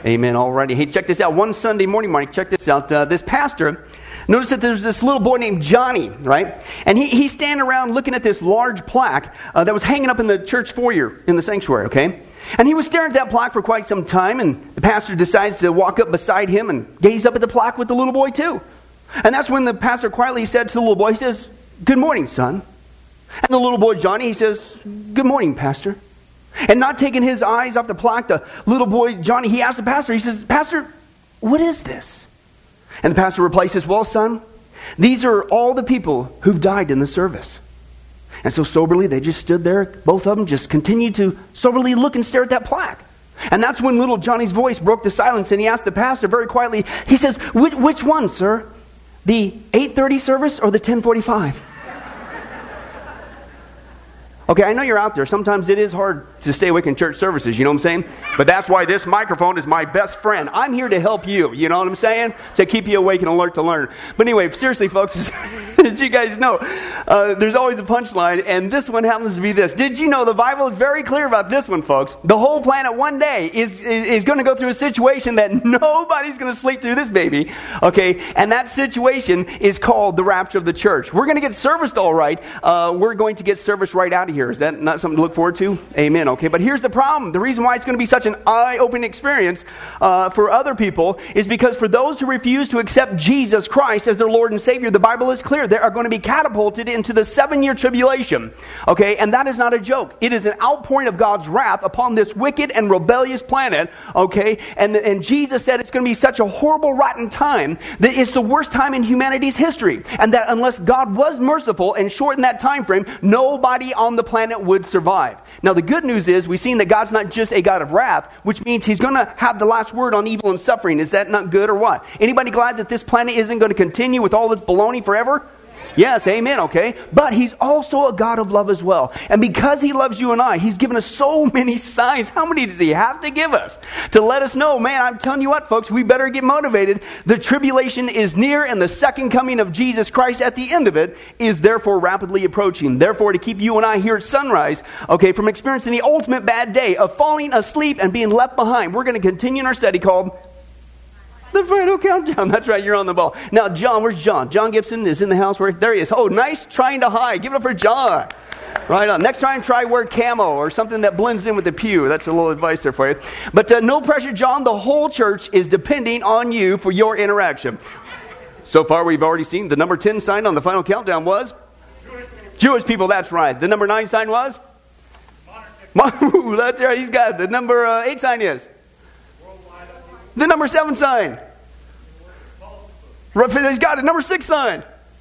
Amen. Alrighty. Hey, check this out. One Sunday morning, Mike, check this out. This pastor noticed that there's this little boy named Johnny, right? And he's standing around looking at this large plaque that was hanging up in the church foyer in the sanctuary, okay? And he was staring at that plaque for quite some time, and the pastor decides to walk up beside him and gaze up at the plaque with the little boy too. And that's when the pastor quietly said to the little boy, he says, "Good morning, son." And the little boy, Johnny, he says, "Good morning, pastor." And not taking his eyes off the plaque, the little boy, Johnny, he asked the pastor, he says, "Pastor, what is this?" And the pastor replies, says, "Well, son, these are all the people who've died in the service." And so soberly, they just stood there, both of them just continued to soberly look and stare at that plaque. And that's when little Johnny's voice broke the silence, and he asked the pastor very quietly, he says, which one, sir? The 8:30 service or the 10:45? Okay, I know you're out there. Sometimes it is hard to stay awake in church services, you know what I'm saying? But that's why this microphone is my best friend. I'm here to help you, you know what I'm saying? To keep you awake and alert to learn. But anyway, seriously, folks, did you guys know, there's always a punchline, and this one happens to be this. Did you know the Bible is very clear about this one, folks? The whole planet one day is going to go through a situation that nobody's going to sleep through this baby, okay? And that situation is called the rapture of the church. We're going to get serviced all right. We're going to get serviced right out of here. Is that not something to look forward to? Amen. Okay, but here's the problem. The reason why it's going to be such an eye-opening experience for other people is because for those who refuse to accept Jesus Christ as their Lord and Savior, the Bible is clear. They are going to be catapulted into the 7-year tribulation. Okay, and that is not a joke. It is an outpouring of God's wrath upon this wicked and rebellious planet. Okay, and Jesus said it's going to be such a horrible, rotten time that it's the worst time in humanity's history. And that unless God was merciful and shortened that time frame, nobody on the planet would survive. Now, the good news is we've seen that God's not just a God of wrath, which means He's going to have the last word on evil and suffering. Is that not good or what? Anybody glad that this planet isn't going to continue with all this baloney forever? Yes, amen, okay? But He's also a God of love as well. And because He loves you and I, He's given us so many signs. How many does He have to give us? To let us know, man, I'm telling you what, folks, we better get motivated. The tribulation is near, and the second coming of Jesus Christ at the end of it is therefore rapidly approaching. Therefore, to keep you and I here at sunrise, okay, from experiencing the ultimate bad day of falling asleep and being left behind, we're going to continue in our study called The Final Countdown. That's right, you're on the ball. Now, John, where's John? John Gibson is in the house. There he is. Oh, nice trying to hide. Give it up for John. Right on. Next time, try wear camo or something that blends in with the pew. That's a little advice there for you. But no pressure, John. The whole church is depending on you for your interaction. So far, we've already seen the number 10 sign on the Final Countdown was? Jewish people, that's right. The number 9 sign was? That's right, he's got it. The number 8 sign is? The number 7 sign. He's got it. Number 6 sign.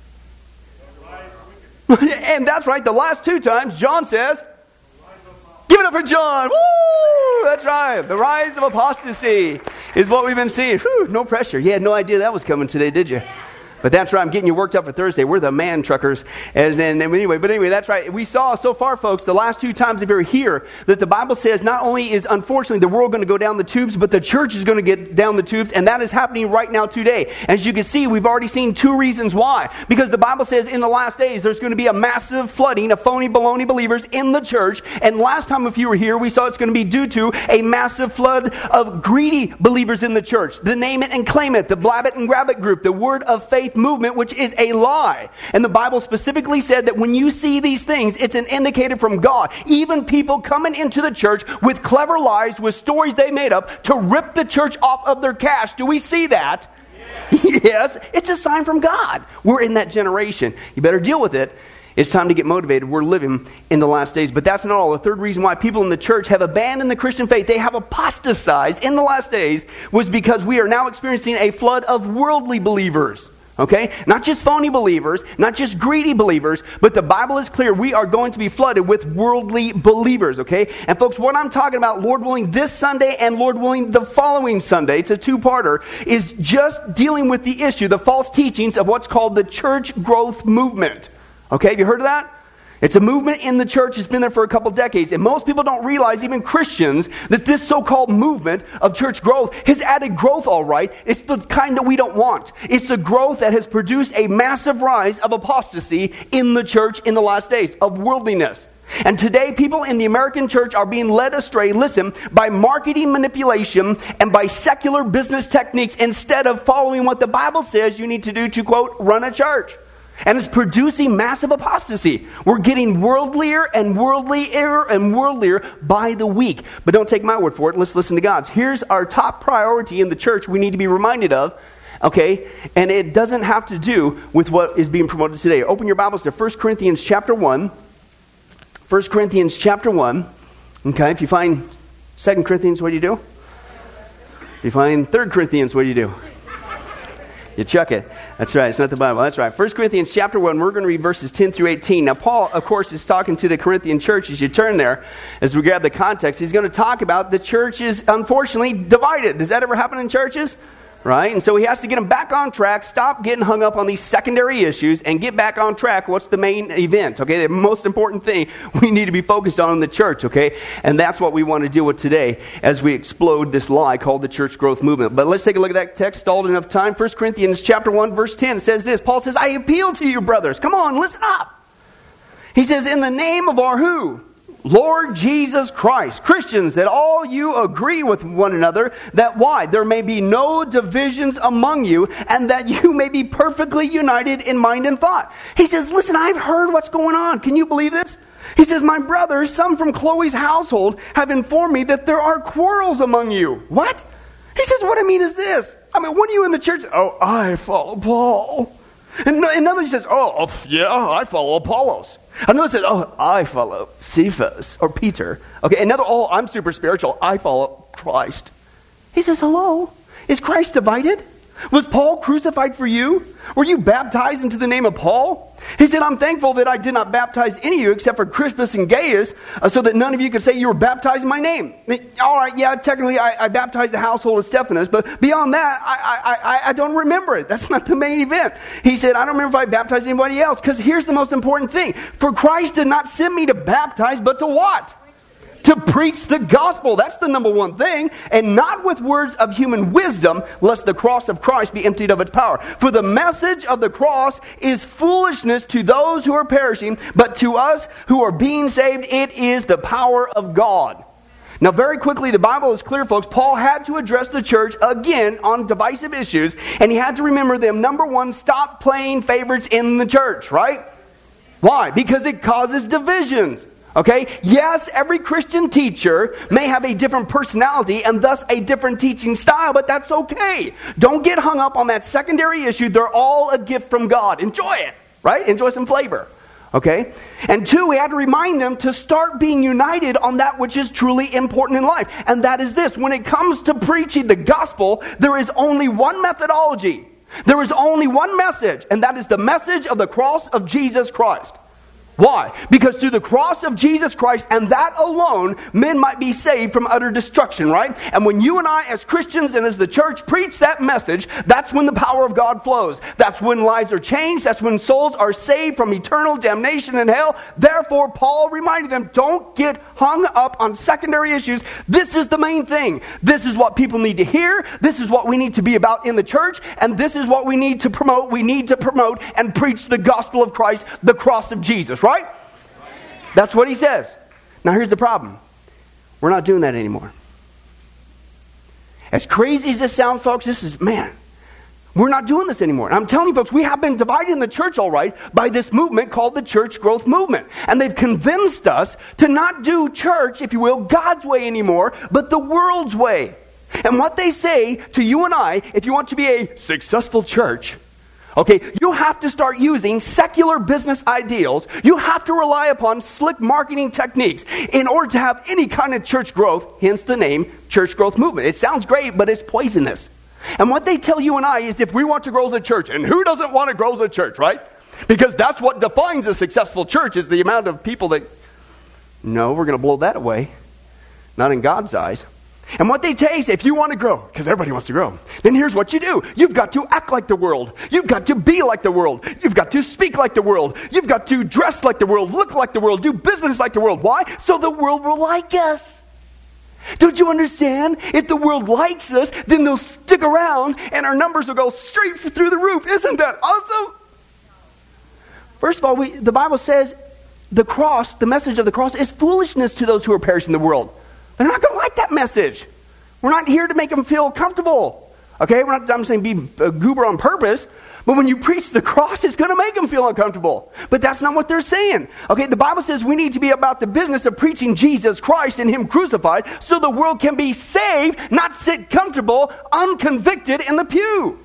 And that's right. The last 2 times, John says, give it up for John. Woo! That's right. The rise of apostasy is what we've been seeing. Whew, no pressure. You had no idea that was coming today, did you? But that's right, I'm getting you worked up for Thursday. We're the man truckers. But anyway, that's right. We saw so far, folks, the last 2 times if you're here, that the Bible says not only is, unfortunately, the world going to go down the tubes, but the church is going to get down the tubes, and that is happening right now today. As you can see, we've already seen 2 reasons why. Because the Bible says in the last days, there's going to be a massive flooding of phony baloney believers in the church. And last time, if you were here, we saw it's going to be due to a massive flood of greedy believers in the church. The name it and claim it, the blab it and grab it group, the word of faith movement, which is a lie. And the Bible specifically said that when you see these things, it's an indicator from God. Even people coming into the church with clever lies, with stories they made up to rip the church off of their cash. Do we see that? Yes, it's a sign from God. We're in that generation. You better deal with it. It's time to get motivated. We're living in the last days. But that's not all. The third reason why people in the church have abandoned the Christian faith, they have apostatized in the last days, was because we are now experiencing a flood of worldly believers. Okay? Not just phony believers, not just greedy believers, but the Bible is clear. We are going to be flooded with worldly believers. Okay? And folks, what I'm talking about, Lord willing, this Sunday and Lord willing, the following Sunday, it's a 2-parter, is just dealing with the issue, the false teachings of what's called the church growth movement. Okay? Have you heard of that? It's a movement in the church. It's been there for a couple decades. And most people don't realize, even Christians, that this so-called movement of church growth has added growth, all right. It's the kind that we don't want. It's the growth that has produced a massive rise of apostasy in the church in the last days, of worldliness. And today, people in the American church are being led astray, listen, by marketing manipulation and by secular business techniques instead of following what the Bible says you need to do to, quote, run a church. And it's producing massive apostasy. We're getting worldlier and worldlier and worldlier by the week. But don't take my word for it. Let's listen to God's. Here's our top priority in the church we need to be reminded of. Okay? And it doesn't have to do with what is being promoted today. Open your Bibles to 1 Corinthians chapter 1. 1 Corinthians chapter 1. Okay? If you find 2 Corinthians, what do you do? If you find 3 Corinthians, what do you do? You chuck it. That's right. It's not the Bible. That's right. 1 Corinthians chapter 1, we're going to read verses 10 through 18. Now, Paul, of course, is talking to the Corinthian church. As you turn there, as we grab the context, he's going to talk about the church is unfortunately divided. Does that ever happen in churches? Right? And so he has to get them back on track, stop getting hung up on these secondary issues, and get back on track. What's the main event? Okay, the most important thing we need to be focused on in the church, okay? And that's what we want to deal with today as we explode this lie called the church growth movement. But let's take a look at that text, stalled enough time. 1 Corinthians chapter 1, verse 10 says this. Paul says, I appeal to you, brothers. Come on, listen up. He says, in the name of our who? Lord Jesus Christ. Christians, that all you agree with one another, that why? There may be no divisions among you, and that you may be perfectly united in mind and thought. He says, listen, I've heard what's going on. Can you believe this? He says, my brothers, some from Chloe's household, have informed me that there are quarrels among you. What? He says, what I mean is this. I mean, when are you in the church? Oh, I follow Paul. And another says, oh, yeah, I follow Apollos. Another says, oh, I follow Cephas or Peter. Okay, another, oh, I'm super spiritual. I follow Christ. He says, hello? Is Christ divided? Was Paul crucified for you? Were you baptized into the name of Paul? He said, I'm thankful that I did not baptize any of you except for Crispus and Gaius, so that none of you could say you were baptized in my name. All right, yeah, technically I baptized the household of Stephanas, but beyond that, I don't remember it. That's not the main event. He said, I don't remember if I baptized anybody else, because here's the most important thing. For Christ did not send me to baptize, but to what? To preach the gospel. That's the number one thing. And not with words of human wisdom, lest the cross of Christ be emptied of its power. For the message of the cross is foolishness to those who are perishing, but to us who are being saved, it is the power of God. Now, very quickly, the Bible is clear, folks. Paul had to address the church again on divisive issues, and he had to remember them. Number one, stop playing favorites in the church, right? Why? Because it causes divisions. Okay? Yes, every Christian teacher may have a different personality and thus a different teaching style, but that's okay. Don't get hung up on that secondary issue. They're all a gift from God. Enjoy it, right? Enjoy some flavor. Okay? And two, we had to remind them to start being united on that which is truly important in life. And that is this. When it comes to preaching the gospel, there is only one methodology. There is only one message, and that is the message of the cross of Jesus Christ. Why? Because through the cross of Jesus Christ and that alone, men might be saved from utter destruction, right? And when you and I as Christians and as the church preach that message, that's when the power of God flows. That's when lives are changed. That's when souls are saved from eternal damnation in hell. Therefore, Paul reminded them, don't get hung up on secondary issues. This is the main thing. This is what people need to hear. This is what we need to be about in the church. And this is what we need to promote. We need to promote and preach the gospel of Christ, the cross of Jesus. Right? That's what he says. Now here's the problem. We're not doing that anymore. As crazy as this sounds, folks, we're not doing this anymore. And I'm telling you, folks, we have been divided in the church, all right, by this movement called the church growth movement. And they've convinced us to not do church, if you will, God's way anymore, but the world's way. And what they say to you and I, if you want to be a successful church, okay, you have to start using secular business ideals. You have to rely upon slick marketing techniques in order to have any kind of church growth, hence the name church growth movement. It sounds great, but it's poisonous. And what they tell you and I is if we want to grow as a church, and who doesn't want to grow as a church, right? Because that's what defines a successful church is the amount of people that... No, we're going to blow that away. Not in God's eyes. And what they tell you is if you want to grow, because everybody wants to grow, then here's what you do. You've got to act like the world. You've got to be like the world. You've got to speak like the world. You've got to dress like the world, look like the world, do business like the world. Why? So the world will like us. Don't you understand? If the world likes us, then they'll stick around and our numbers will go straight through the roof. Isn't that awesome? First of all, the Bible says the cross, the message of the cross, is foolishness to those who are perishing in the world. They're not going to like that message. We're not here to make them feel comfortable. Okay, I'm saying be a goober on purpose, but when you preach the cross, it's going to make them feel uncomfortable. But that's not what they're saying. Okay, the Bible says we need to be about the business of preaching Jesus Christ and Him crucified so the world can be saved, not sit comfortable, unconvicted in the pew.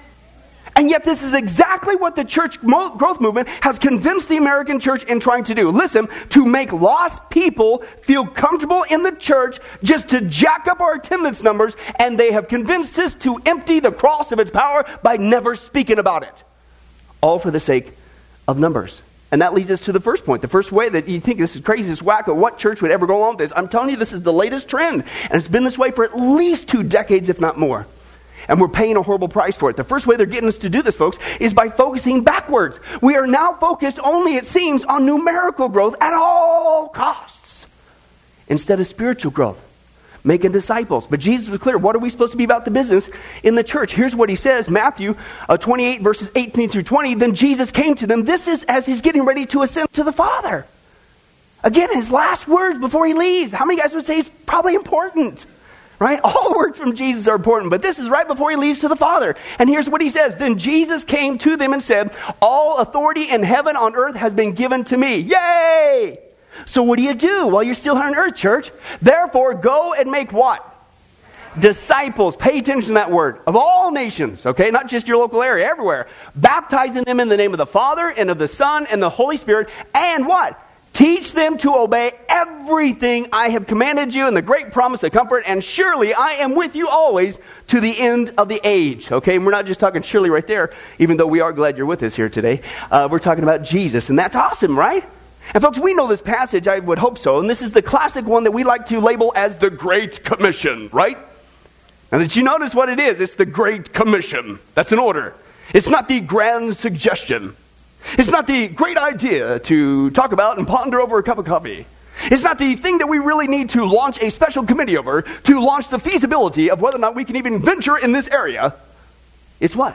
And yet this is exactly what the church growth movement has convinced the American church in trying to do. Listen, to make lost people feel comfortable in the church just to jack up our attendance numbers, and they have convinced us to empty the cross of its power by never speaking about it. All for the sake of numbers. And that leads us to the first point. The first way that you think this is crazy, this wacko, what church would ever go along with this? I'm telling you, this is the latest trend. And it's been this way for at least 2 decades, if not more. And we're paying a horrible price for it. The first way they're getting us to do this, folks, is by focusing backwards. We are now focused only, it seems, on numerical growth at all costs instead of spiritual growth, making disciples. But Jesus was clear. What are we supposed to be about the business in the church? Here's what He says, Matthew 28, verses 18 through 20. Then Jesus came to them. This is as He's getting ready to ascend to the Father. Again, His last words before He leaves. How many guys would say it's probably important? Right? All words from Jesus are important, but this is right before He leaves to the Father. And here's what He says. Then Jesus came to them and said, all authority in heaven on earth has been given to me. Yay! So what do you do while you're still here on earth, church? Therefore, go and make what? Disciples. Pay attention to that word. Of all nations, okay? Not just your local area, everywhere. Baptizing them in the name of the Father and of the Son and the Holy Spirit. And what? Teach them to obey everything I have commanded you, and the great promise of comfort, and surely I am with you always to the end of the age. Okay, and we're not just talking surely right there, even though we are glad you're with us here today. We're talking about Jesus, and that's awesome, right? And folks, we know this passage, I would hope so, and this is the classic one that we like to label as the Great Commission, right? Now, did you notice what it is? It's the Great Commission. That's an order. It's not the grand suggestion. It's not the great idea to talk about and ponder over a cup of coffee. It's not the thing that we really need to launch a special committee over to launch the feasibility of whether or not we can even venture in this area. It's what?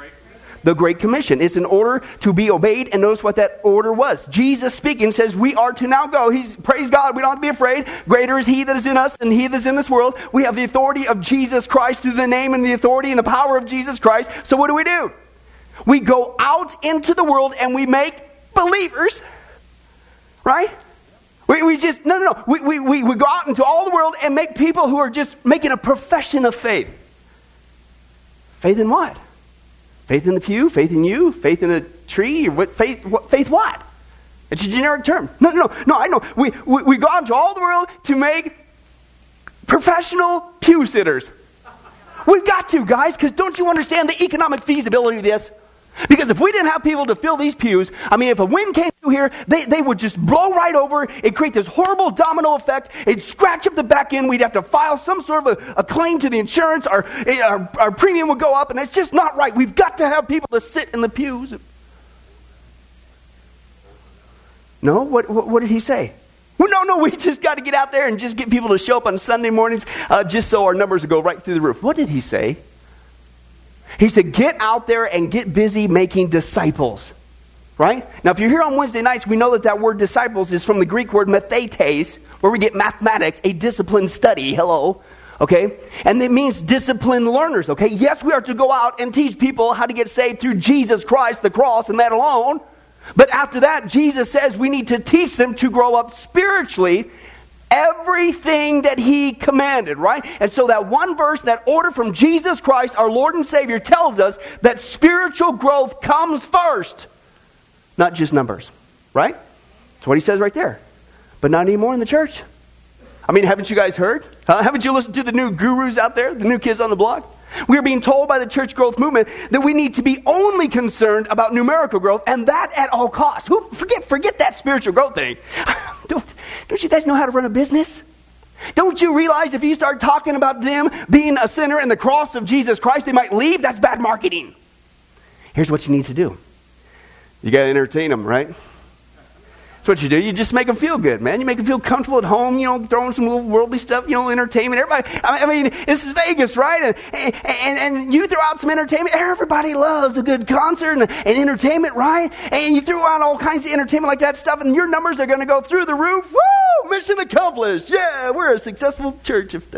The Great Commission. It's an order to be obeyed, and notice what that order was. Jesus speaking says we are to now go. Praise God, we don't have to be afraid. Greater is He that is in us than he that is in this world. We have the authority of Jesus Christ through the name and the authority and the power of Jesus Christ. So what do? We go out into the world and we make believers, right? We just, no. We go out into all the world and make people who are just making a profession of faith. Faith in what? Faith in the pew? Faith in you? Faith in a tree? Faith what? It's a generic term. No, I know. We go out into all the world to make professional pew sitters. We've got to, guys, because don't you understand the economic feasibility of this? Because if we didn't have people to fill these pews, I mean, if a wind came through here, they would just blow right over. It'd create this horrible domino effect. It'd scratch up the back end. We'd have to file some sort of a claim to the insurance. Our premium would go up, and it's just not right. We've got to have people to sit in the pews. No? What did he say? Well, no, we just got to get out there and just get people to show up on Sunday mornings just so our numbers will go right through the roof. What did he say? He said, get out there and get busy making disciples. Right? Now, if you're here on Wednesday nights, we know that word disciples is from the Greek word mathetes, where we get mathematics, a disciplined study. Hello. Okay? And it means disciplined learners. Okay? Yes, we are to go out and teach people how to get saved through Jesus Christ, the cross, and that alone. But after that, Jesus says we need to teach them to grow up spiritually, everything that He commanded, right? And so that one verse, that order from Jesus Christ, our Lord and Savior, tells us that spiritual growth comes first, not just numbers, right? That's what He says right there. But not anymore in the church. I mean, haven't you guys heard? Haven't you listened to the new gurus out there, the new kids on the block? We are being told by the church growth movement that we need to be only concerned about numerical growth, and that at all costs. Forget that spiritual growth thing. Don't you guys know how to run a business? Don't you realize if you start talking about them being a sinner and the cross of Jesus Christ, they might leave? That's bad marketing. Here's what you need to do. You got to entertain them, right? That's what you do. You just make them feel good, man. You make them feel comfortable at home, throwing some little worldly stuff, entertainment. Everybody, I mean, this is Vegas, right? And you throw out some entertainment. Everybody loves a good concert and entertainment, right? And you throw out all kinds of entertainment like that stuff, and your numbers are going to go through the roof. Woo! Mission accomplished. Yeah, we're a successful church if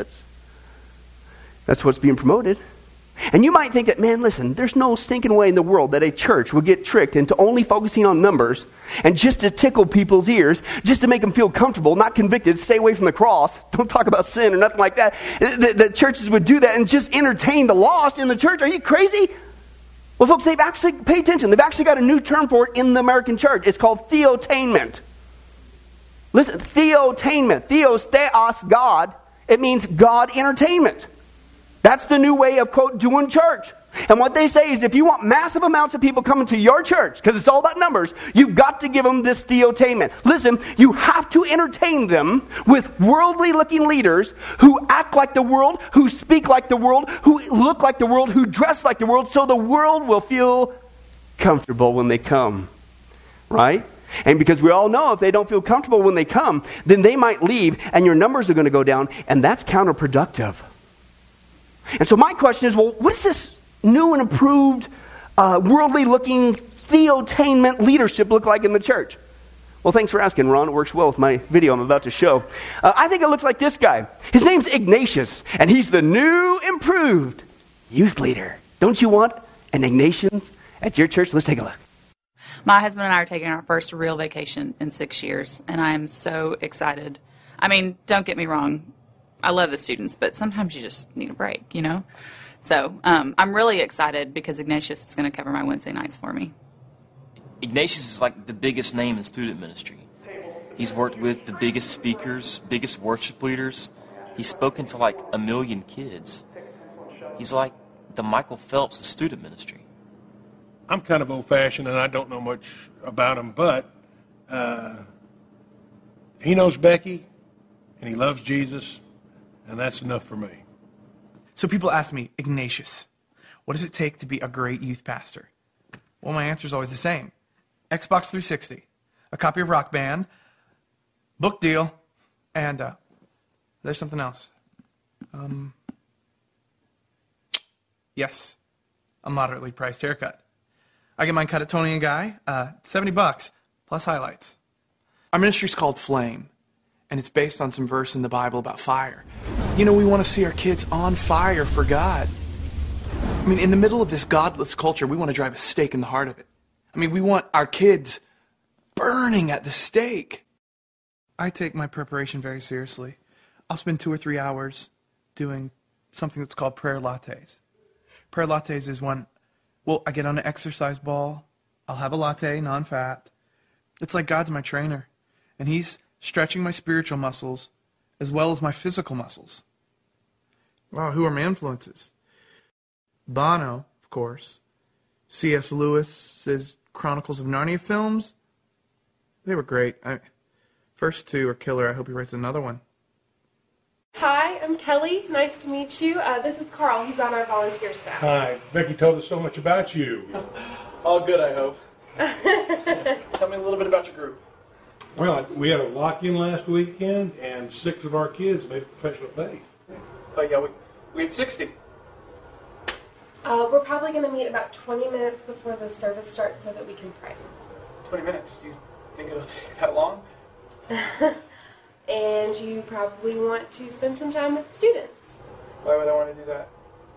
that's what's being promoted. And you might think that, man, listen, there's no stinking way in the world that a church will get tricked into only focusing on numbers and just to tickle people's ears, just to make them feel comfortable, not convicted, stay away from the cross, don't talk about sin or nothing like that. The churches would do that and just entertain the lost in the church. Are you crazy? Well, folks, they've actually, pay attention, they've actually got a new term for it in the American church. It's called theotainment. Listen, theotainment. Theos, theos, God. It means God entertainment. That's the new way of, quote, doing church. And what they say is if you want massive amounts of people coming to your church, because it's all about numbers, you've got to give them this theotainment. Listen, you have to entertain them with worldly-looking leaders who act like the world, who speak like the world, who look like the world, who dress like the world, so the world will feel comfortable when they come. Right? And because we all know if they don't feel comfortable when they come, then they might leave and your numbers are going to go down, and that's counterproductive. And so my question is, well, what is this new and improved, worldly-looking theotainment leadership look like in the church? Well, thanks for asking, Ron. It works well with my video I'm about to show. I think it looks like this guy. His name's Ignatius, and he's the new, improved youth leader. Don't you want an Ignatius at your church? Let's take a look. My husband and I are taking our first real vacation in 6 years, and I am so excited. I mean, don't get me wrong. I love the students, but sometimes you just need a break, So I'm really excited because Ignatius is going to cover my Wednesday nights for me. Ignatius is like the biggest name in student ministry. He's worked with the biggest speakers, biggest worship leaders. He's spoken to like 1 million kids. He's like the Michael Phelps of student ministry. I'm kind of old-fashioned and I don't know much about him, but he knows Becky and he loves Jesus. And that's enough for me. So people ask me, Ignatius, what does it take to be a great youth pastor? Well, my answer is always the same. Xbox 360, a copy of Rock Band, book deal, and there's something else. Yes, a moderately priced haircut. I get mine cut at Tony and Guy, $70, plus highlights. Our ministry is called Flame. And it's based on some verse in the Bible about fire. We want to see our kids on fire for God. I mean, in the middle of this godless culture, we want to drive a stake in the heart of it. I mean, we want our kids burning at the stake. I take my preparation very seriously. I'll spend 2 or 3 hours doing something that's called prayer lattes. Prayer lattes is when, I get on an exercise ball. I'll have a latte, non-fat. It's like God's my trainer. And He's stretching my spiritual muscles as well as my physical muscles. Wow, who are my influences? Bono, of course. C.S. Lewis's Chronicles of Narnia films. They were great. First 2 are killer. I hope he writes another one. Hi, I'm Kelly. Nice to meet you. This is Carl. He's on our volunteer staff. Hi. Becky told us so much about you. All good, I hope. Tell me a little bit about your group. Well, we had a lock-in last weekend, and 6 of our kids made professional faith. Oh, yeah, we had 60. We're probably going to meet about 20 minutes before the service starts so that we can pray. 20 minutes? You think it'll take that long? And you probably want to spend some time with the students. Why would I want to do that?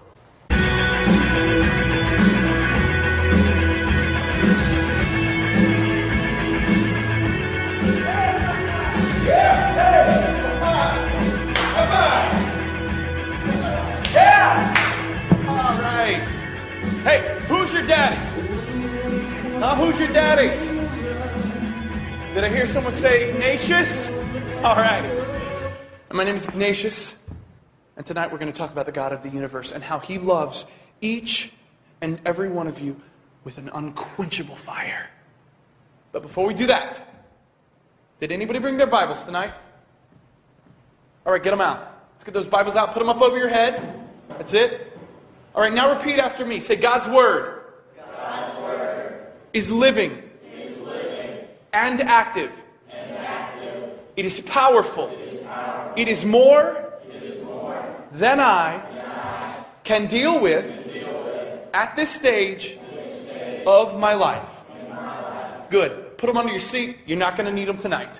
All right. Hey, who's your daddy? Who's your daddy? Did I hear someone say Ignatius? All right. My name is Ignatius, and tonight we're going to talk about the God of the universe and how He loves each and every one of you with an unquenchable fire. But before we do that, did anybody bring their Bibles tonight? All right, get them out. Let's get those Bibles out. Put them up over your head. That's it. All right, now repeat after me. Say, God's Word, God's word is living, is living and active, It is powerful. It is more than I can deal with at this stage of my life. Good. Put them under your seat. You're not going to need them tonight.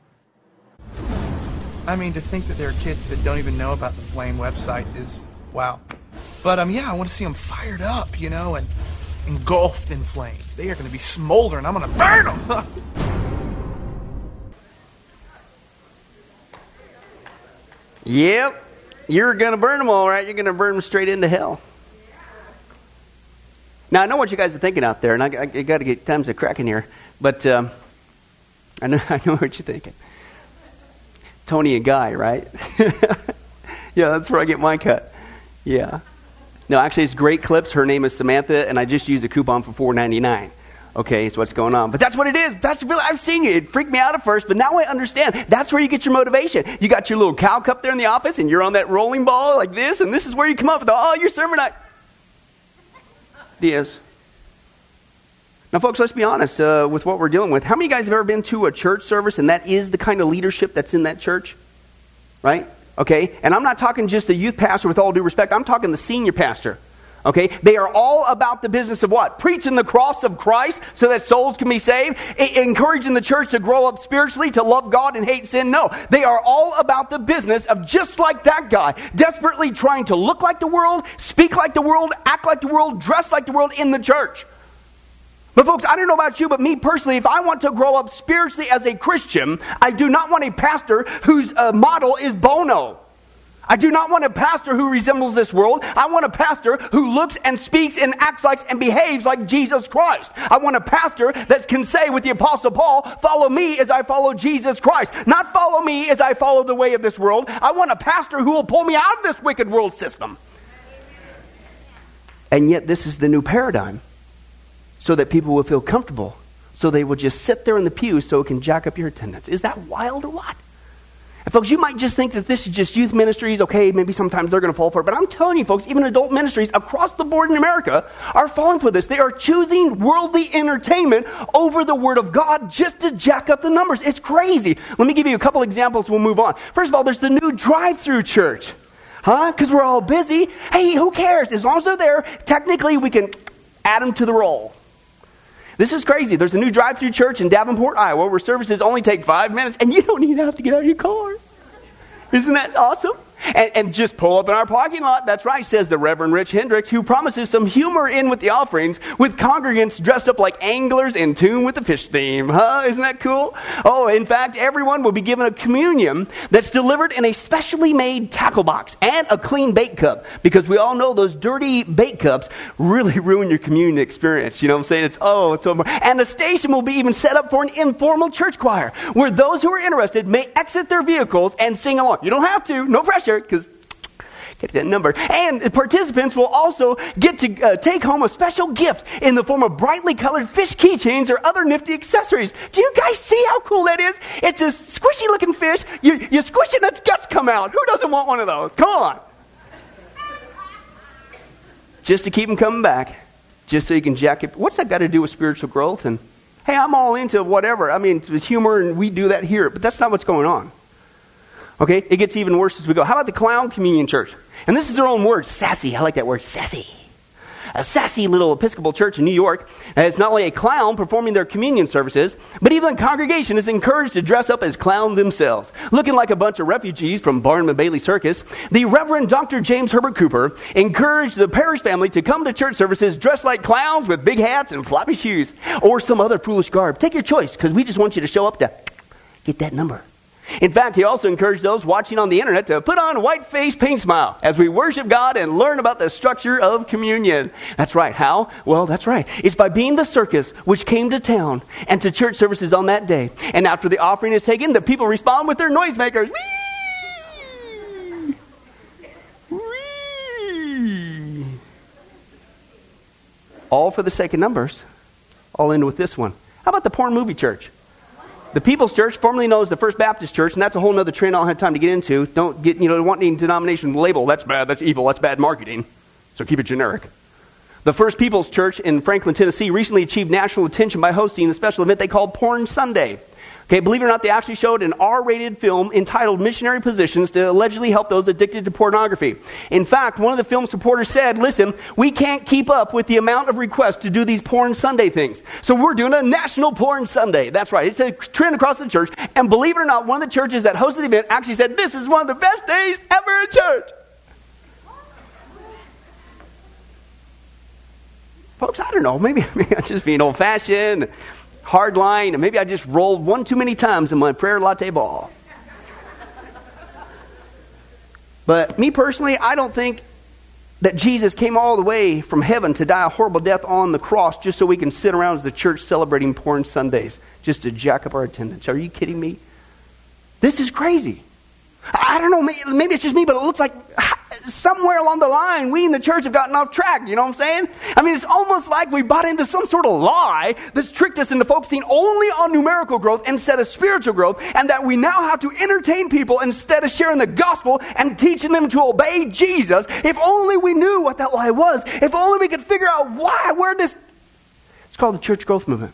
I mean, to think that there are kids that don't even know about the Flame website is wow. But yeah, I want to see them fired up, and engulfed in flames. They are going to be smoldering. I'm going to burn them. Yep. You're going to burn them all right. You're going to burn them straight into hell. Now, I know what you guys are thinking out there, and I got to get times of cracking here. But I know what you're thinking. Tony and Guy, right? Yeah, that's where I get my cut. Yeah. No, actually, it's Great Clips. Her name is Samantha, and I just used a coupon for $4.99. Okay, so what's going on? But that's what it is. That's really, I've seen you. It freaked me out at first, but now I understand. That's where you get your motivation. You got your little cow cup there in the office, and you're on that rolling ball like this, and this is where you come up with, your sermon night. Yes. Now, folks, let's be honest with what we're dealing with. How many of you guys have ever been to a church service, and that is the kind of leadership that's in that church? Right? Okay? And I'm not talking just the youth pastor with all due respect. I'm talking the senior pastor. Okay? They are all about the business of what? Preaching the cross of Christ so that souls can be saved. Encouraging the church to grow up spiritually, to love God and hate sin. No. They are all about the business of just like that guy, desperately trying to look like the world, speak like the world, act like the world, dress like the world in the church. But folks, I don't know about you, but me personally, if I want to grow up spiritually as a Christian, I do not want a pastor whose model is Bono. I do not want a pastor who resembles this world. I want a pastor who looks and speaks and acts like and behaves like Jesus Christ. I want a pastor that can say with the Apostle Paul, follow me as I follow Jesus Christ. Not follow me as I follow the way of this world. I want a pastor who will pull me out of this wicked world system. And yet this is the new paradigm. So that people will feel comfortable. So they will just sit there in the pew so it can jack up your attendance. Is that wild or what? And folks, you might just think that this is just youth ministries. Okay, maybe sometimes they're going to fall for it. But I'm telling you, folks, even adult ministries across the board in America are falling for this. They are choosing worldly entertainment over the Word of God just to jack up the numbers. It's crazy. Let me give you a couple examples. We'll move on. First of all, there's the new drive-through church. Because we're all busy. Hey, who cares? As long as they're there, technically we can add them to the roll. This is crazy. There's a new drive-through church in Davenport, Iowa, where services only take 5 minutes, and you don't even have to get out of your car. Isn't that awesome? And just pull up in our parking lot. That's right, says the Reverend Rich Hendricks, who promises some humor in with the offerings with congregants dressed up like anglers in tune with the fish theme. Isn't that cool? Oh, in fact, everyone will be given a communion that's delivered in a specially made tackle box and a clean bait cup, because we all know those dirty bait cups really ruin your communion experience. You know what I'm saying? It's so important. And the station will be even set up for an informal church choir where those who are interested may exit their vehicles and sing along. You don't have to, no pressure. Because get that number. And the participants will also get to take home a special gift in the form of brightly colored fish keychains or other nifty accessories. Do you guys see how cool that is? It's a squishy looking fish. You squish it and its guts come out. Who doesn't want one of those? Come on. Just to keep them coming back. Just so you can jack it. What's that got to do with spiritual growth? And hey, I'm all into whatever. I mean, it's humor, and we do that here. But that's not what's going on. Okay, it gets even worse as we go. How about the Clown Communion Church? And this is their own word, sassy. I like that word, sassy. A sassy little Episcopal church in New York has not only a clown performing their communion services, but even the congregation is encouraged to dress up as clowns themselves. Looking like a bunch of refugees from Barnum and Bailey Circus, the Reverend Dr. James Herbert Cooper encouraged the parish family to come to church services dressed like clowns with big hats and floppy shoes, or some other foolish garb. Take your choice, because we just want you to show up to get that number. In fact, he also encouraged those watching on the internet to put on a white-faced paint smile as we worship God and learn about the structure of communion. That's right. How? Well, that's right. It's by being the circus which came to town and to church services on that day. And after the offering is taken, the people respond with their noisemakers. Whee! Whee! All for the sake of numbers. I'll end with this one. How about the porn movie church? The People's Church, formerly known as the First Baptist Church, and that's a whole other trend I don't have time to get into. Don't want any denomination label. That's bad, that's evil, that's bad marketing. So keep it generic. The First People's Church in Franklin, Tennessee recently achieved national attention by hosting a special event they called Porn Sunday. Okay, believe it or not, they actually showed an R-rated film entitled Missionary Positions to allegedly help those addicted to pornography. In fact, one of the film supporters said, listen, we can't keep up with the amount of requests to do these Porn Sunday things. So we're doing a National Porn Sunday. That's right. It's a trend across the church. And believe it or not, one of the churches that hosted the event actually said, this is one of the best days ever in church. Folks, I don't know. Maybe I'm just being old-fashioned, hardline, and maybe I just rolled one too many times in my prayer latte ball. But me personally, I don't think that Jesus came all the way from heaven to die a horrible death on the cross just so we can sit around as the church celebrating Porn Sundays just to jack up our attendance. Are you kidding me? This is crazy. I don't know, maybe it's just me, but it looks like somewhere along the line, we in the church have gotten off track, you know what I'm saying? I mean, it's almost like we bought into some sort of lie that's tricked us into focusing only on numerical growth instead of spiritual growth, and that we now have to entertain people instead of sharing the gospel and teaching them to obey Jesus. If only we knew what that lie was. If only we could figure out where this... It's called the church growth movement.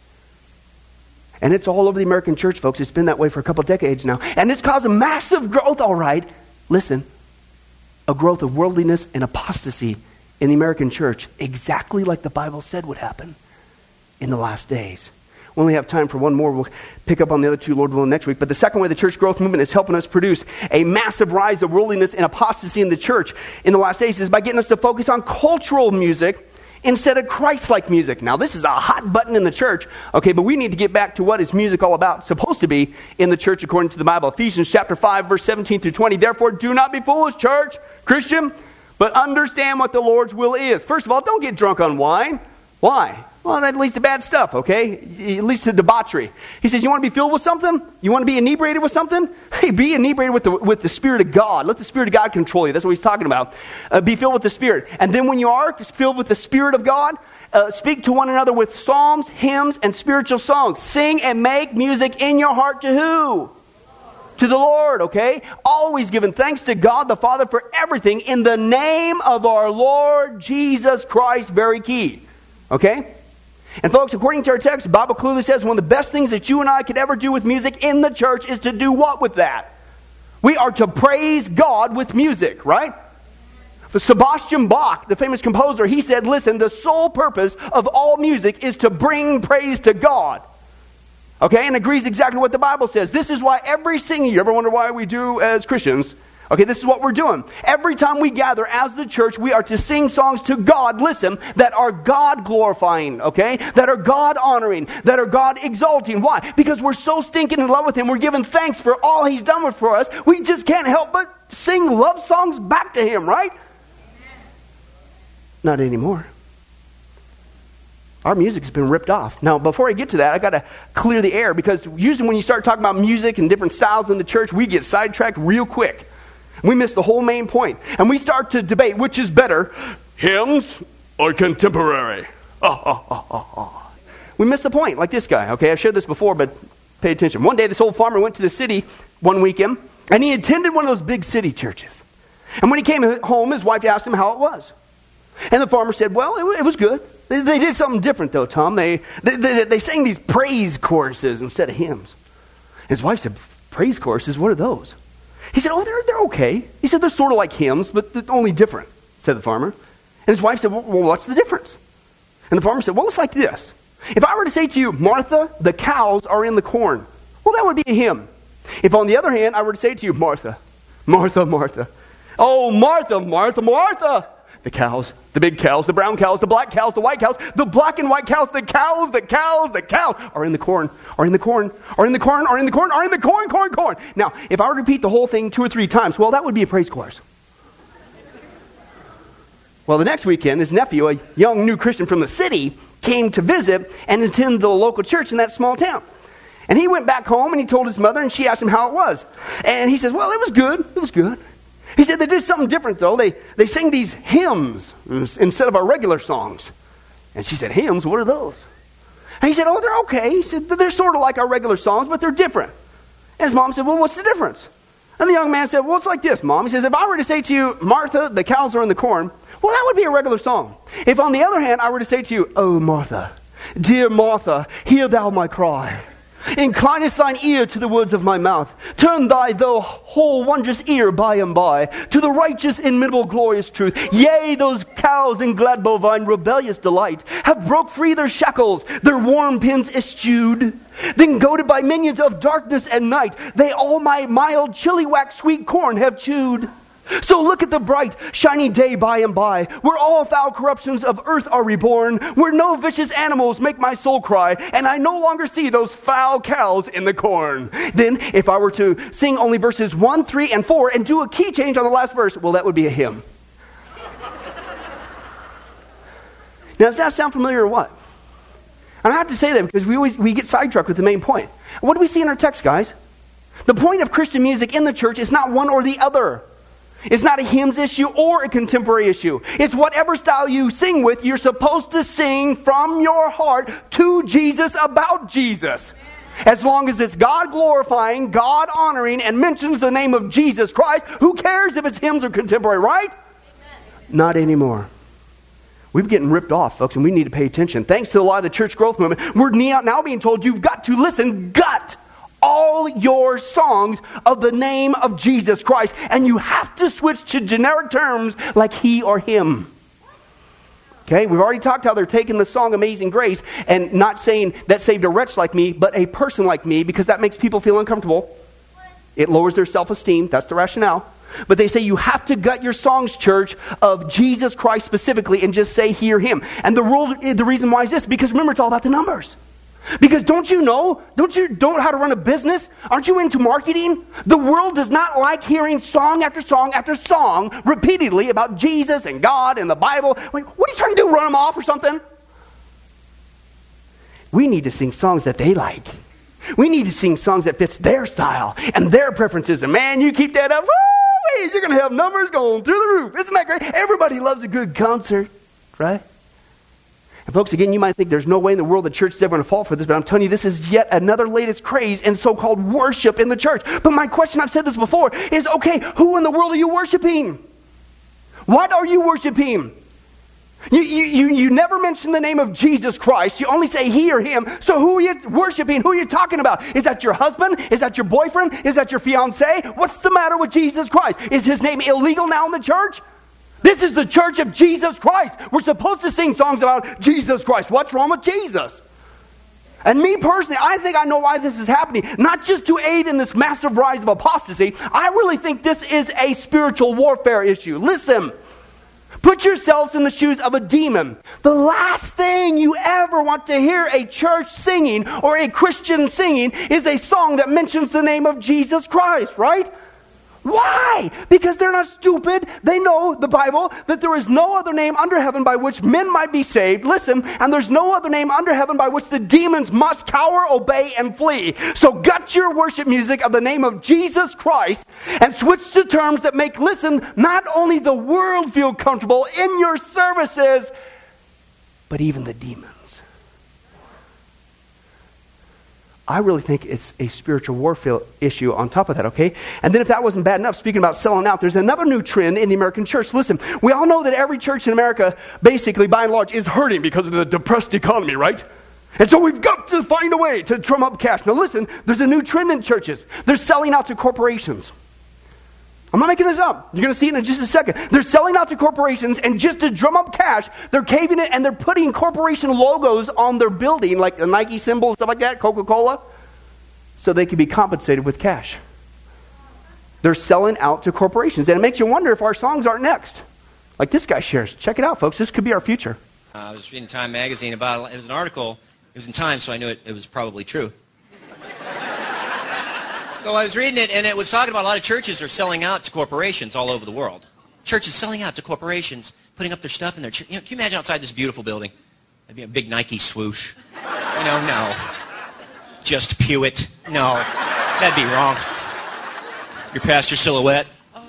And it's all over the American church, folks. It's been that way for a couple of decades now. And it's caused a massive growth, all right. Listen, a growth of worldliness and apostasy in the American church, exactly like the Bible said would happen in the last days. We only have time for one more. We'll pick up on the other two, Lord willing, next week. But the second way the church growth movement is helping us produce a massive rise of worldliness and apostasy in the church in the last days is by getting us to focus on cultural music instead of Christ-like music. Now, this is a hot button in the church, okay, but we need to get back to what is music all about, supposed to be in the church according to the Bible. Ephesians chapter 5, verse 17 through 20. Therefore, do not be foolish, church, Christian, but understand what the Lord's will is. First of all, don't get drunk on wine. Why? Well, that leads to bad stuff, okay? It leads to debauchery. He says, you want to be filled with something? You want to be inebriated with something? Hey, be inebriated with the Spirit of God. Let the Spirit of God control you. That's what he's talking about. Be filled with the Spirit. And then when you are filled with the Spirit of God, speak to one another with psalms, hymns, and spiritual songs. Sing and make music in your heart to who? To the Lord, okay? Always giving thanks to God the Father for everything in the name of our Lord Jesus Christ. Very key, okay? And folks, according to our text, the Bible clearly says one of the best things that you and I could ever do with music in the church is to do what with that? We are to praise God with music, right? For Sebastian Bach, the famous composer, he said, listen, the sole purpose of all music is to bring praise to God. Okay, and agrees exactly what the Bible says. This is why every singing, you ever wonder why we do as Christians? Okay, this is what we're doing. Every time we gather as the church, we are to sing songs to God, listen, that are God glorifying, okay? That are God honoring, that are God exalting. Why? Because we're so stinking in love with Him. We're giving thanks for all He's done for us. We just can't help but sing love songs back to Him, right? Not anymore. Our music's been ripped off. Now, before I get to that, I got to clear the air, because usually when you start talking about music and different styles in the church, we get sidetracked real quick. We miss the whole main point. And we start to debate which is better, hymns or contemporary. We miss the point, like this guy. Okay, I've shared this before, but pay attention. One day, this old farmer went to the city one weekend, and he attended one of those big city churches. And when he came home, his wife asked him how it was. And the farmer said, well, it was good. They did something different, though, Tom. They sang these praise choruses instead of hymns. His wife said, praise choruses? What are those? He said, oh, they're okay. He said, they're sort of like hymns, but they're only different, said the farmer. And his wife said, well, what's the difference? And the farmer said, well, it's like this. If I were to say to you, Martha, the cows are in the corn, well, that would be a hymn. If, on the other hand, I were to say to you, Martha, Martha, Martha, oh, Martha, Martha, Martha, the cows, the big cows, the brown cows, the black cows, the white cows, the black and white cows, the cows are in the corn, are in the corn, are in the corn, are in the corn, are in the corn. Now, if I were to repeat the whole thing 2 or 3 times, well, that would be a praise chorus. Well, the next weekend, his nephew, a young new Christian from the city, came to visit and attend the local church in that small town. And he went back home and he told his mother, and she asked him how it was. And he says, well, it was good. It was good. He said they did something different, though. They sang these hymns instead of our regular songs. And she said, hymns? What are those? And he said, oh, they're okay. He said, they're sort of like our regular songs, but they're different. And his mom said, well, what's the difference? And the young man said, well, it's like this, Mom. He says, if I were to say to you, Martha, the cows are in the corn, well, that would be a regular song. If, on the other hand, I were to say to you, oh, Martha, dear Martha, hear thou my cry. Inclinest thine ear to the words of my mouth. Turn thy thou whole wondrous ear by and by to the righteous inimitable glorious truth. Yea, those cows in glad bovine rebellious delight have broke free their shackles, their warm pins eschewed. Then goaded by minions of darkness and night, they all my mild chilly wax sweet corn have chewed. So look at the bright, shiny day by and by, where all foul corruptions of earth are reborn, where no vicious animals make my soul cry, and I no longer see those foul cows in the corn. Then, if I were to sing only verses 1, 3, and 4, and do a key change on the last verse, well, that would be a hymn. Now, does that sound familiar or what? And I have to say that because we get sidetracked with the main point. What do we see in our text, guys? The point of Christian music in the church is not one or the other. It's not a hymns issue or a contemporary issue. It's whatever style you sing with, you're supposed to sing from your heart to Jesus about Jesus. As long as it's God glorifying, God honoring, and mentions the name of Jesus Christ, who cares if it's hymns or contemporary, right? Amen. Not anymore. We're getting ripped off, folks, and we need to pay attention. Thanks to a lot of the church growth movement, we're now being told you've got to listen, all your songs of the name of Jesus Christ. And you have to switch to generic terms like he or him. Okay, we've already talked how they're taking the song Amazing Grace and not saying that saved a wretch like me, but a person like me, because that makes people feel uncomfortable. It lowers their self-esteem. That's the rationale. But they say you have to gut your songs, church, of Jesus Christ specifically and just say he or him. And the reason why is this, because remember, it's all about the numbers. Because don't you know how to run a business? Aren't you into marketing? The world does not like hearing song after song after song repeatedly about Jesus and God and the Bible. What are you trying to do, run them off or something? We need to sing songs that they like. We need to sing songs that fits their style and their preferences. And man, you keep that up, woo-wee, you're going to have numbers going through the roof. Isn't that great? Everybody loves a good concert, right? And folks, again, you might think there's no way in the world the church is ever going to fall for this, but I'm telling you, this is yet another latest craze in so-called worship in the church. But my question, I've said this before, is, okay, who in the world are you worshiping? What are you worshiping? You never mention the name of Jesus Christ. You only say he or him. So who are you worshiping? Who are you talking about? Is that your husband? Is that your boyfriend? Is that your fiance? What's the matter with Jesus Christ? Is his name illegal now in the church? This is the church of Jesus Christ. We're supposed to sing songs about Jesus Christ. What's wrong with Jesus? And me personally, I think I know why this is happening. Not just to aid in this massive rise of apostasy. I really think this is a spiritual warfare issue. Listen, put yourselves in the shoes of a demon. The last thing you ever want to hear a church singing or a Christian singing is a song that mentions the name of Jesus Christ, right? Why? Because they're not stupid. They know the Bible, that there is no other name under heaven by which men might be saved. Listen, and there's no other name under heaven by which the demons must cower, obey, and flee. So gut your worship music of the name of Jesus Christ and switch to terms that make, listen, not only the world feel comfortable in your services, but even the demons. I really think it's a spiritual warfare issue on top of that, okay? And then if that wasn't bad enough, speaking about selling out, there's another new trend in the American church. Listen, we all know that every church in America, basically, by and large, is hurting because of the depressed economy, right? And so we've got to find a way to drum up cash. Now listen, there's a new trend in churches. They're selling out to corporations. I'm not making this up. You're going to see it in just a second. They're selling out to corporations, and just to drum up cash, they're caving it and they're putting corporation logos on their building, like the Nike symbol, stuff like that, Coca-Cola, so they can be compensated with cash. They're selling out to corporations, and it makes you wonder if our songs aren't next. Like this guy shares. Check it out, folks. This could be our future. I was reading Time magazine about it. It was an article. It was in Time, so I knew it was probably true. So I was reading it, and it was talking about a lot of churches are selling out to corporations all over the world. Churches selling out to corporations, putting up their stuff in their church. You know, can you imagine outside this beautiful building? There'd be a big Nike swoosh. No. Just Pewitt. No, that'd be wrong. Your pastor silhouette.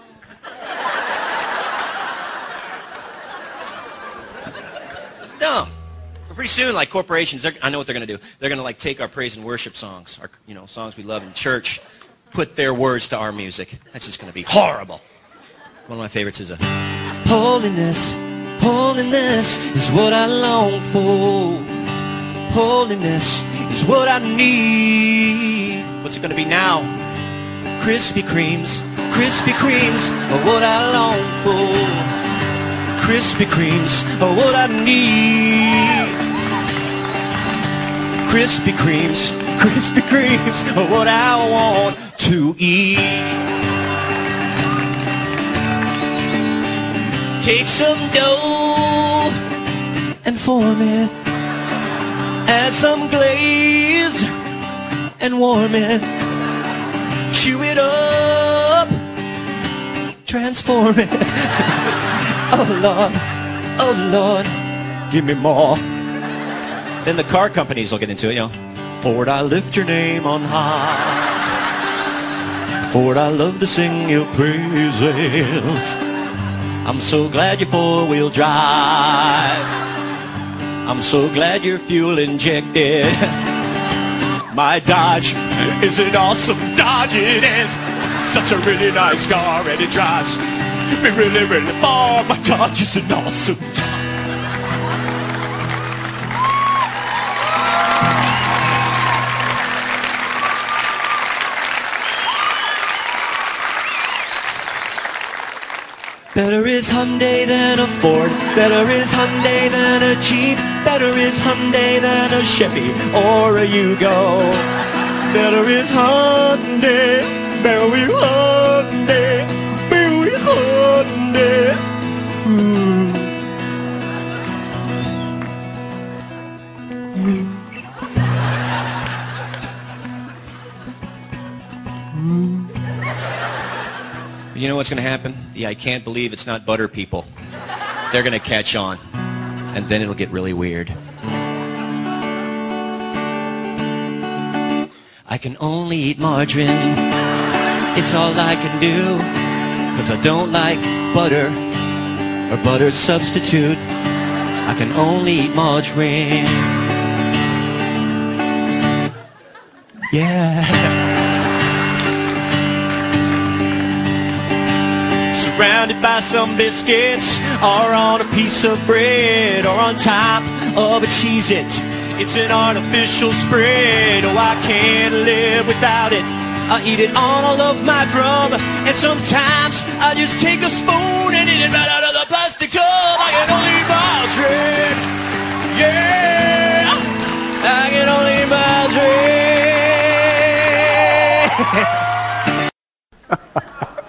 It's dumb. But pretty soon, like corporations, I know what they're going to do. They're going to like take our praise and worship songs, our songs we love in church, put their words to our music. That's just going to be horrible. One of my favorites is holiness, holiness is what I long for. Holiness is what I need. What's it gonna be now? Krispy Kremes are what I long for. Krispy Kremes are what I need. Krispy Kremes are what I want to eat. Take some dough and form it. Add some glaze and warm it. Chew it up, transform it. Oh Lord, give me more. Then the car companies will get into it, you know. Ford, I lift your name on high. Ford, I love to sing your praises. I'm so glad you're four-wheel drive. I'm so glad you're fuel injected. My Dodge is an awesome Dodge. It is such a really nice car, and it drives me really, really far. My Dodge is an awesome Dodge. Better is Hyundai than a Ford. Better is Hyundai than a Jeep. Better is Hyundai than a Chevy or a Yugo. Better is Hyundai. Better is Hyundai. Better is Hyundai. You know what's going to happen? The I can't believe it's not butter people. They're going to catch on. And then it'll get really weird. I can only eat margarine. It's all I can do. 'Cause I don't like butter or butter substitute. I can only eat margarine. Yeah. Surrounded by some biscuits, or on a piece of bread, or on top of a Cheez-It. It's an artificial spread. Oh, I can't live without it. I eat it on all of my grub, and sometimes I just take a spoon and eat it right out of the plastic tub. I can only eat margarine. Yeah, I can only eat margarine.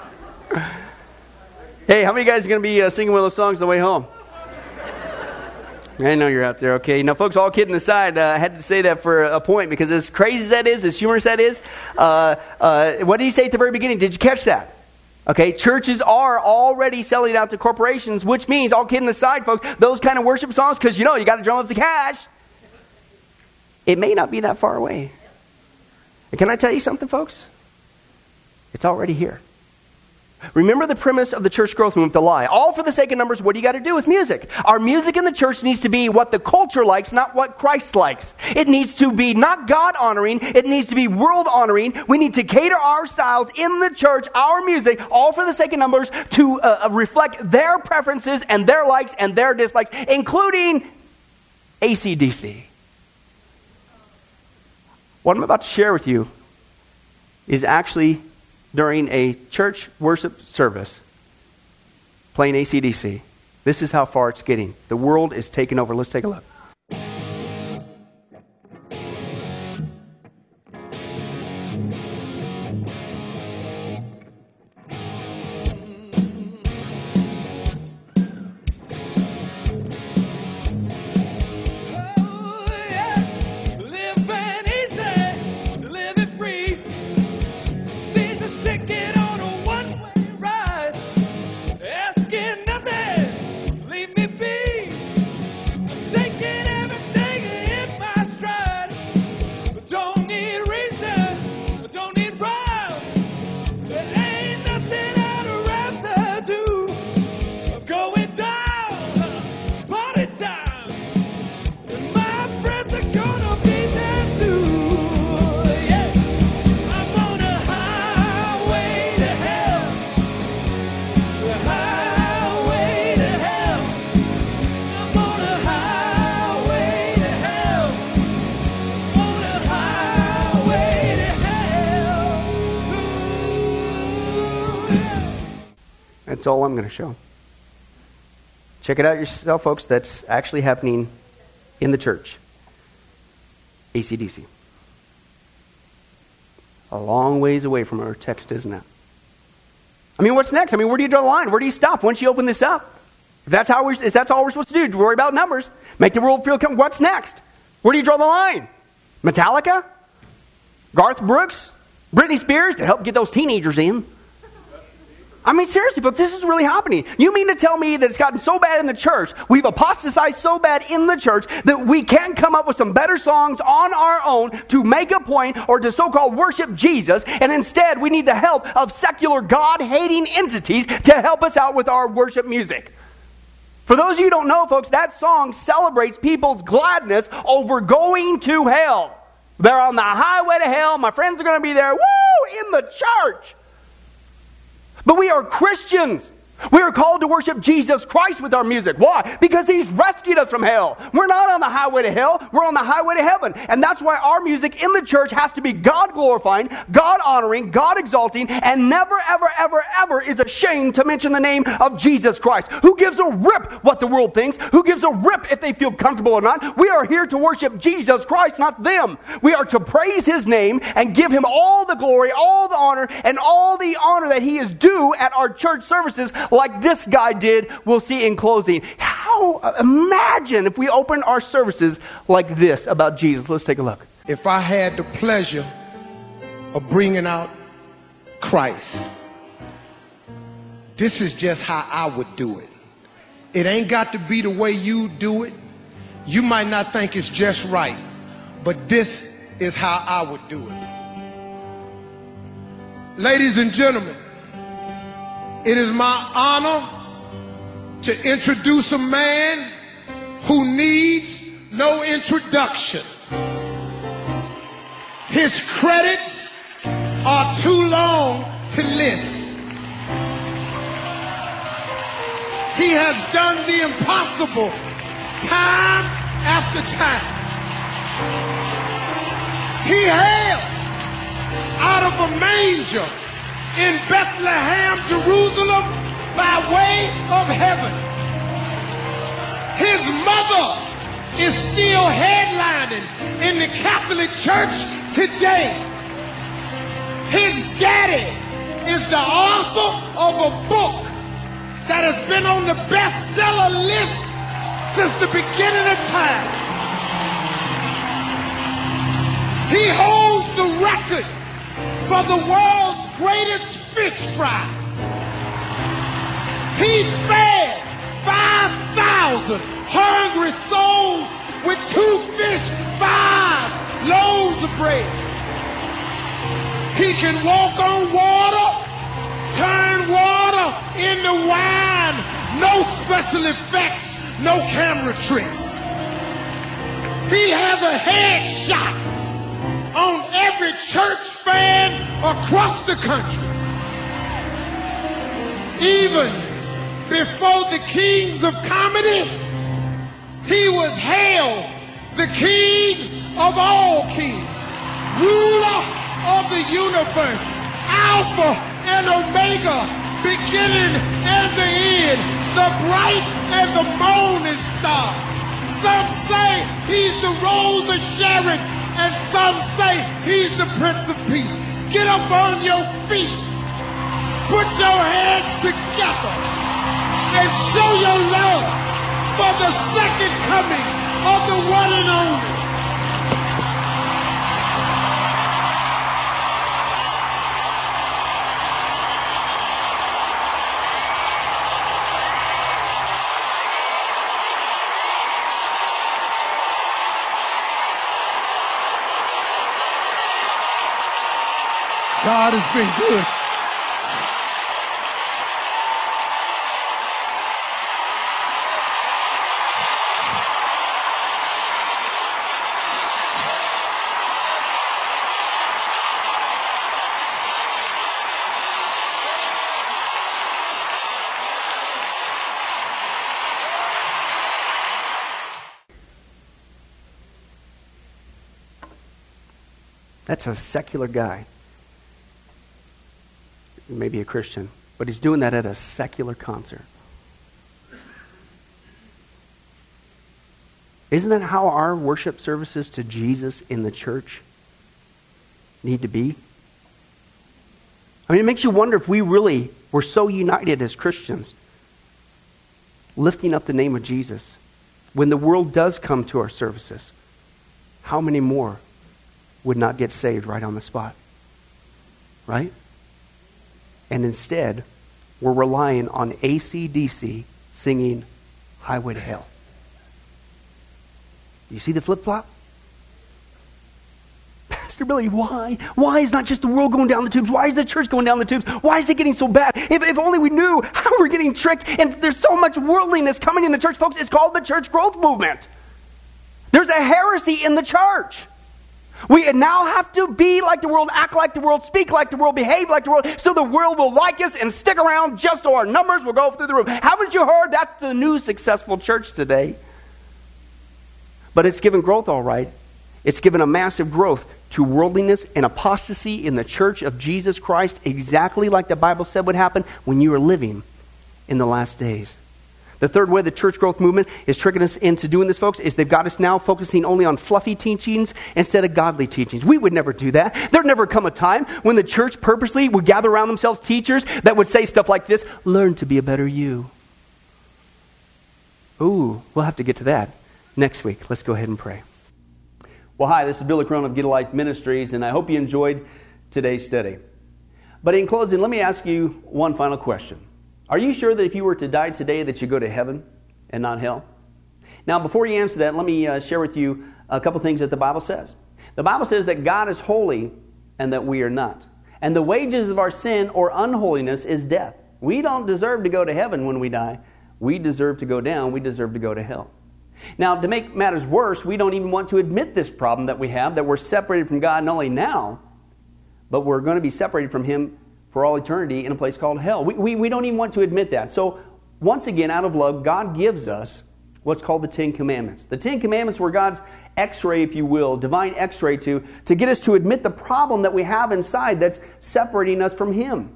Hey, how many guys are going to be singing one of those songs on the way home? I know you're out there, okay. Now, folks, all kidding aside, I had to say that for a point, because as crazy as that is, as humorous that is, what did he say at the very beginning? Did you catch that? Okay, churches are already selling out to corporations, which means, all kidding aside, folks, those kind of worship songs, because, you know, you got to drum up the cash, it may not be that far away. And can I tell you something, folks? It's already here. Remember the premise of the church growth movement, the lie. All for the sake of numbers, what do you got to do with music? Our music in the church needs to be what the culture likes, not what Christ likes. It needs to be not God-honoring. It needs to be world-honoring. We need to cater our styles in the church, our music, all for the sake of numbers, to reflect their preferences and their likes and their dislikes, including AC/DC. What I'm about to share with you is actually during a church worship service, playing AC/DC. This is how far it's getting. The world is taking over. Let's take a look. Take it. That's all I'm going to show. Check it out yourself, folks. That's actually happening in the church. AC/DC. A long ways away from our text, isn't it? I mean, what's next? I mean, where do you draw the line? Where do you stop once you open this up? If that's all we're supposed to do, worry about numbers, make the world feel comfortable. What's next? Where do you draw the line? Metallica? Garth Brooks? Britney Spears to help get those teenagers in? I mean, seriously, folks, this is really happening. You mean to tell me that it's gotten so bad in the church, we've apostatized so bad in the church, that we can't come up with some better songs on our own to make a point or to so-called worship Jesus, and instead we need the help of secular God-hating entities to help us out with our worship music? For those of you who don't know, folks, that song celebrates people's gladness over going to hell. They're on the highway to hell. My friends are going to be there. Woo! In the church. But we are Christians. We are called to worship Jesus Christ with our music. Why? Because He's rescued us from hell. We're not on the highway to hell. We're on the highway to heaven. And that's why our music in the church has to be God-glorifying, God-honoring, God-exalting, and never, ever, ever, ever is ashamed to mention the name of Jesus Christ. Who gives a rip what the world thinks? Who gives a rip if they feel comfortable or not? We are here to worship Jesus Christ, not them. We are to praise His name and give Him all the glory, all the honor, and all the honor that He is due at our church services, like this guy did. We'll see in closing. Imagine if we open our services like this about Jesus. Let's take a look. If I had the pleasure of bringing out Christ, this is just how I would do it. It ain't got to be the way you do it. You might not think it's just right, but this is how I would do it. Ladies and gentlemen, it is my honor to introduce a man who needs no introduction. His credits are too long to list. He has done the impossible time after time. He hails out of a manger in Bethlehem, Jerusalem, by way of heaven. His mother is still headlining in the Catholic Church today. His daddy is the author of a book that has been on the bestseller list since the beginning of time. He holds the record for the world's greatest fish fry. He fed 5,000 hungry souls with 2 fish, 5 loaves of bread. He can walk on water, turn water into wine. No special effects, no camera tricks. He has a headshot on every church fan across the country. Even before the kings of comedy, he was hailed the king of all kings, ruler of the universe, Alpha and Omega, beginning and the end, the bright and the morning star. Some say he's the Rose of Sharon, and some say he's the Prince of Peace. Get up on your feet, put your hands together, and show your love for the second coming of the one and only. God has been good. That's a secular guy. Maybe a Christian. But he's doing that at a secular concert. Isn't that how our worship services to Jesus in the church need to be? I mean, it makes you wonder if we really were so united as Christians, lifting up the name of Jesus. When the world does come to our services, how many more would not get saved right on the spot? Right? And instead, we're relying on AC/DC singing Highway to Hell. You see the flip-flop? Pastor Billy, why? Why is not just the world going down the tubes? Why is the church going down the tubes? Why is it getting so bad? If only we knew how we're getting tricked, and there's so much worldliness coming in the church. Folks, it's called the church growth movement. There's a heresy in the church. We now have to be like the world, act like the world, speak like the world, behave like the world, so the world will like us and stick around just so our numbers will go through the roof. Haven't you heard? That's the new successful church today. But it's given growth, all right. It's given a massive growth to worldliness and apostasy in the church of Jesus Christ, exactly like the Bible said would happen when you are living in the last days. The third way the church growth movement is tricking us into doing this, folks, is they've got us now focusing only on fluffy teachings instead of godly teachings. We would never do that. There'd never come a time when the church purposely would gather around themselves teachers that would say stuff like this: learn to be a better you. Ooh, we'll have to get to that next week. Let's go ahead and pray. Well, hi, this is Billy Crone of Get a Life Ministries, and I hope you enjoyed today's study. But in closing, let me ask you one final question. Are you sure that if you were to die today that you go to heaven and not hell? Now, before you answer that, let me share with you a couple things that the Bible says. The Bible says that God is holy and that we are not. And the wages of our sin or unholiness is death. We don't deserve to go to heaven when we die. We deserve to go down. We deserve to go to hell. Now, to make matters worse, we don't even want to admit this problem that we have, that we're separated from God not only now, but we're going to be separated from Him for all eternity in a place called hell. We don't even want to admit that. So, once again, out of love, God gives us what's called the Ten Commandments. The Ten Commandments were God's x-ray, if you will, divine x-ray to get us to admit the problem that we have inside that's separating us from Him.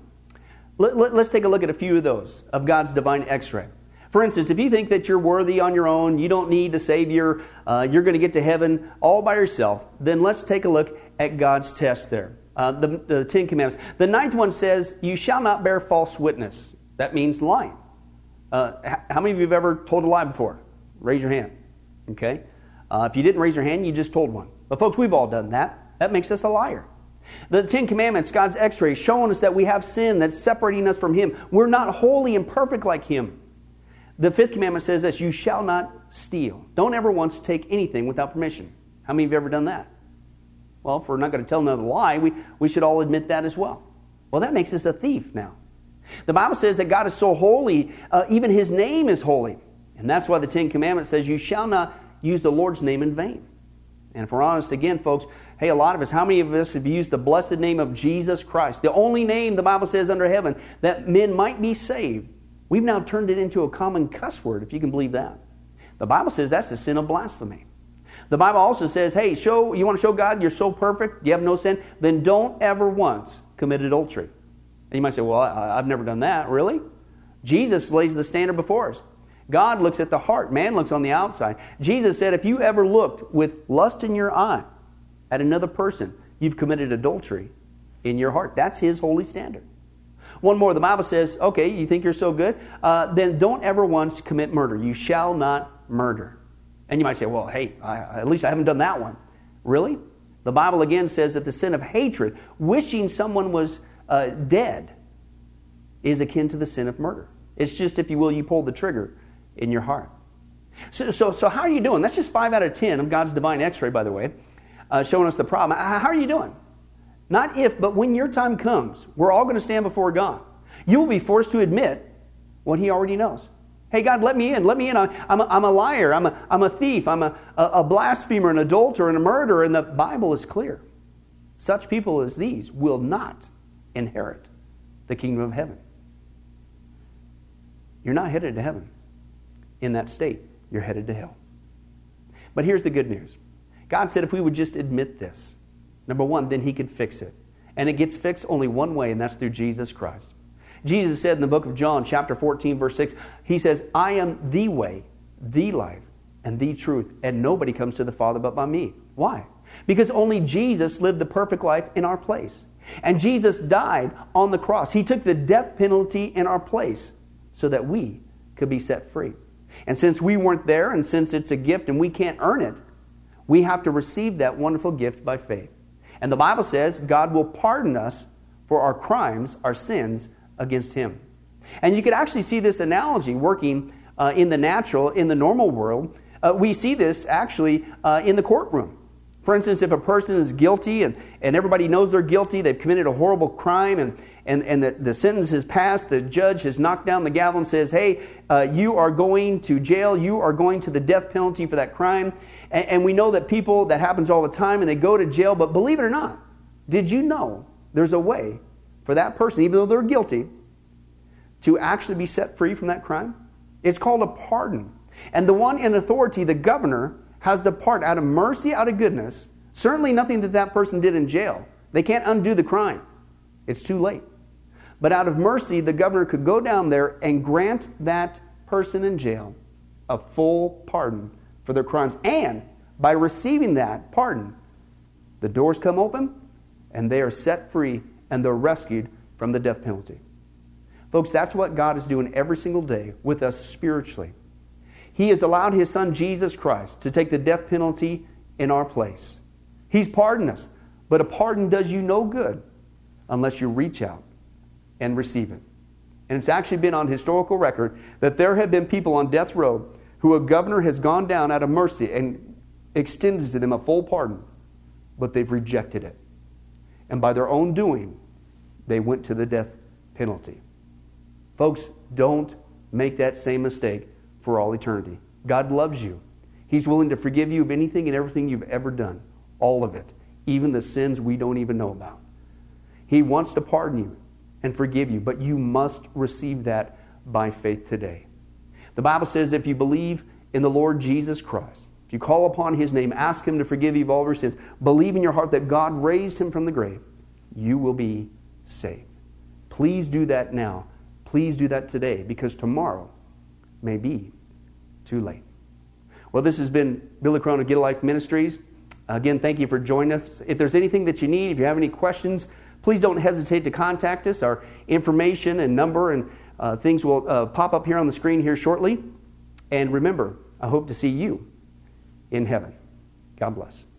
Let's take a look at a few of those, of God's divine x-ray. For instance, if you think that you're worthy on your own, you don't need a Savior, you're going to get to heaven all by yourself, then let's take a look at God's test there. The Ten Commandments. The ninth one says, you shall not bear false witness. That means lying. How many of you have ever told a lie before? Raise your hand. Okay? If you didn't raise your hand, you just told one. But folks, we've all done that. That makes us a liar. The Ten Commandments, God's x-ray, showing us that we have sin that's separating us from Him. We're not holy and perfect like Him. The fifth commandment says this: you shall not steal. Don't ever once take anything without permission. How many of you have ever done that? Well, if we're not going to tell another lie, we should all admit that as well. Well, that makes us a thief now. The Bible says that God is so holy, even His name is holy. And that's why the Ten Commandments says you shall not use the Lord's name in vain. And if we're honest again, folks, hey, a lot of us, how many of us have used the blessed name of Jesus Christ, the only name the Bible says under heaven that men might be saved? We've now turned it into a common cuss word, if you can believe that. The Bible says that's the sin of blasphemy. The Bible also says, hey, you want to show God you're so perfect, you have no sin, then don't ever once commit adultery. And you might say, well, I've never done that. Really? Jesus lays the standard before us. God looks at the heart. Man looks on the outside. Jesus said, if you ever looked with lust in your eye at another person, you've committed adultery in your heart. That's His holy standard. One more, the Bible says, okay, you think you're so good? Then don't ever once commit murder. You shall not murder. And you might say, well, hey, at least I haven't done that one. Really? The Bible again says that the sin of hatred, wishing someone was dead, is akin to the sin of murder. It's just, if you will, you pull the trigger in your heart. So how are you doing? That's just 5 out of 10 of God's divine x-ray, by the way, showing us the problem. How are you doing? Not if, but when your time comes, we're all going to stand before God. You will be forced to admit what He already knows. Hey, God, let me in. Let me in. I'm a liar. I'm a thief. I'm a blasphemer, an adulterer, and a murderer. And the Bible is clear. Such people as these will not inherit the kingdom of heaven. You're not headed to heaven. In that state, you're headed to hell. But here's the good news. God said if we would just admit this, number one, then He could fix it. And it gets fixed only one way, and that's through Jesus Christ. Jesus said in the book of John, chapter 14, verse 6, he says, I am the way, the life, and the truth, and nobody comes to the Father but by me. Why? Because only Jesus lived the perfect life in our place. And Jesus died on the cross. He took the death penalty in our place so that we could be set free. And since we weren't there, and since it's a gift and we can't earn it, we have to receive that wonderful gift by faith. And the Bible says God will pardon us for our crimes, our sins against Him. And you could actually see this analogy working in the natural, in the normal world. We see this actually in the courtroom. For instance, if a person is guilty and everybody knows they're guilty, they've committed a horrible crime, and the sentence is passed, the judge has knocked down the gavel and says, hey, you are going to jail, you are going to the death penalty for that crime. And we know that people, that happens all the time, and they go to jail. But believe it or not, did you know there's a way for that person, even though they're guilty, to actually be set free from that crime? It's called a pardon. And the one in authority, the governor, has the part out of mercy, out of goodness. Certainly nothing that person did in jail. They can't undo the crime. It's too late. But out of mercy, the governor could go down there and grant that person in jail a full pardon for their crimes. And by receiving that pardon, the doors come open and they are set free and they're rescued from the death penalty. Folks, that's what God is doing every single day with us spiritually. He has allowed His Son, Jesus Christ, to take the death penalty in our place. He's pardoned us. But a pardon does you no good unless you reach out and receive it. And it's actually been on historical record that there have been people on death row who a governor has gone down out of mercy and extended to them a full pardon, but they've rejected it. And by their own doing, they went to the death penalty. Folks, don't make that same mistake for all eternity. God loves you. He's willing to forgive you of anything and everything you've ever done. All of it. Even the sins we don't even know about. He wants to pardon you and forgive you, but you must receive that by faith today. The Bible says if you believe in the Lord Jesus Christ, if you call upon His name, ask Him to forgive you of all of your sins, believe in your heart that God raised Him from the grave, you will be saved. Please do that now. Please do that today, because tomorrow may be too late. Well, this has been Billy Crone of Get a Life Ministries. Again, thank you for joining us. If there's anything that you need, if you have any questions, please don't hesitate to contact us. Our information and number and things will pop up here on the screen here shortly. And remember, I hope to see you in heaven. God bless.